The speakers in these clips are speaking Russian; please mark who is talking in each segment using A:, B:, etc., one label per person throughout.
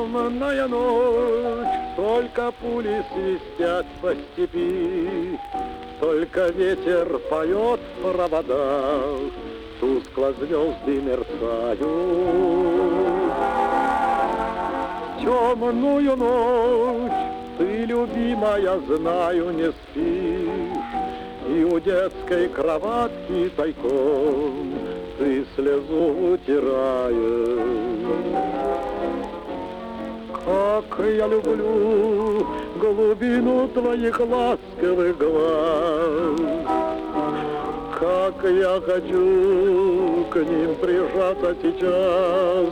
A: Темная ночь, только пули свистят по степи, только ветер поет в проводах, тускло звезды мерцают. Темную ночь ты, любимая, знаю, не спишь, и у детской кроватки тайком ты слезу утираешь. Как я люблю глубину твоих ласковых глаз, как я хочу к ним прижаться сейчас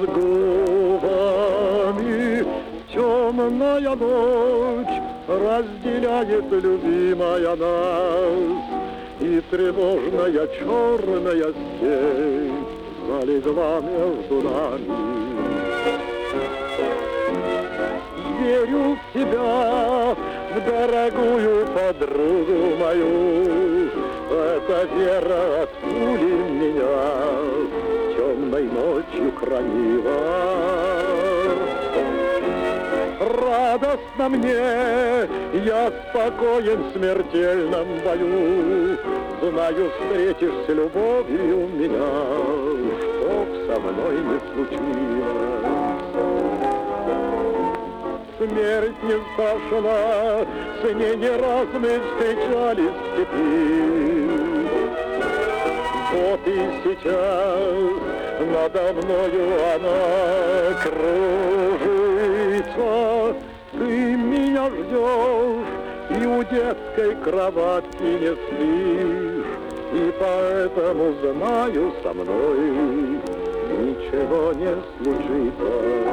A: губами. Темная ночь разделяет, любимая, нас, и тревожная черная степь залегла между нами. Верю в тебя, в дорогую подругу мою, эта вера от пули меня темной ночью хранила. Радостно мне, я спокоен в смертельном бою, знаю, встретишь с любовью меня, чтоб со мной не случилось. Смерть не страшна, с ней не раз мы встречались в степи. Вот и сейчас надо мною она кружится. Ты меня ждешь и у детской кроватки не спишь, и поэтому знаю, со мной ничего не случится.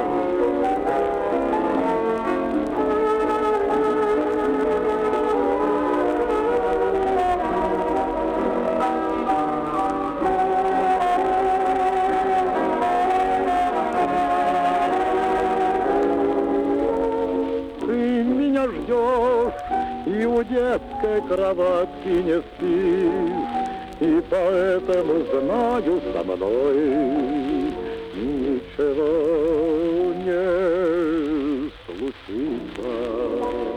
A: Ждешь и у детской кроватки не спишь, и поэтому знаю, со мной ничего не случится.